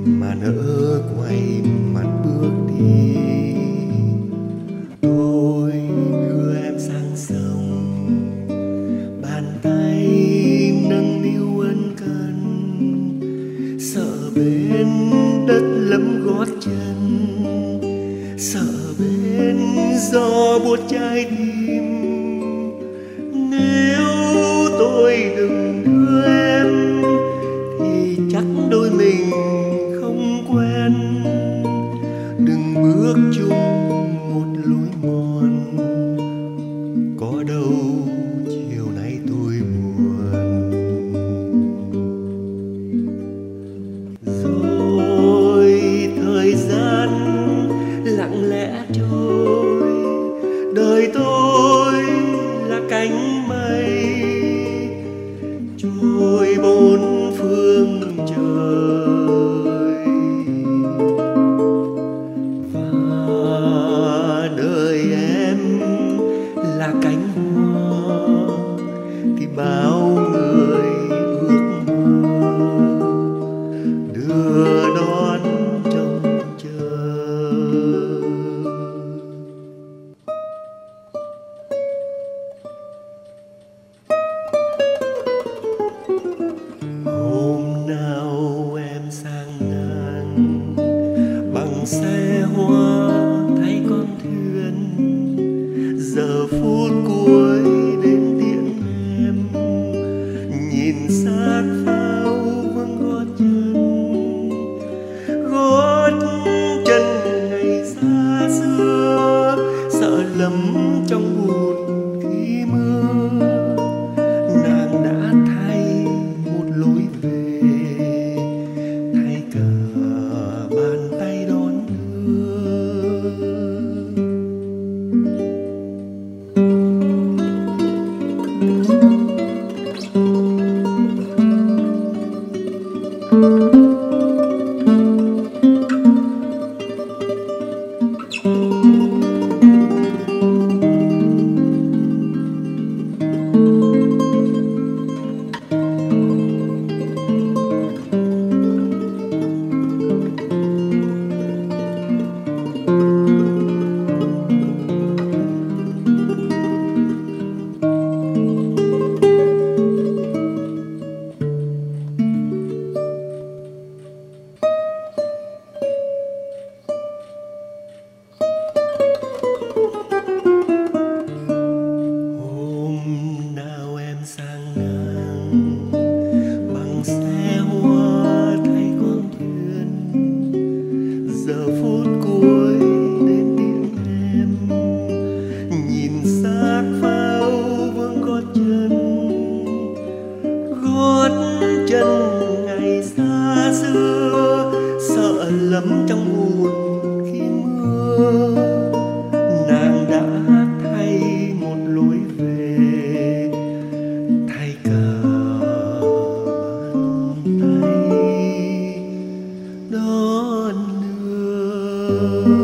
mà nỡ quay mặt bước đi. Tôi đưa em sang sông, bàn tay nâng niu ân cần, sợ bên đất lấm gót chân, sợ bên gió buốt trái tim. Nếu tôi đừng đưa em thì chắc đôi mình không quen. Đừng bước chung một lối mòn, có đâu chiều nay tôi buồn. Rồi thời gian lặng lẽ trôi, đời tôi là cánh mây trôi bốn phương trời. Và đời em là cánh hoa thì bao người ước mơ đưa đón trông chờ. Hôm nào em sang ngang bằng xe hoa thay con thuyền, giờ phút cuối đến tiễn em, nhìn xác pháo vương gót chân ngày xa xưa, sợ lầm trong buồn khi mưa. Nàng đã thay một lối về, thay cả bàn tay đón đưa. Sang ngang bằng xe hoa thay con thuyền, giờ phút cuối đến tiễn em, nhìn xác pháo vương gót chân ngày xa xưa, sợ lấm trong buồn khi mưa. Nàng đã thay một lối về, thay cả bàn tay đón đưa.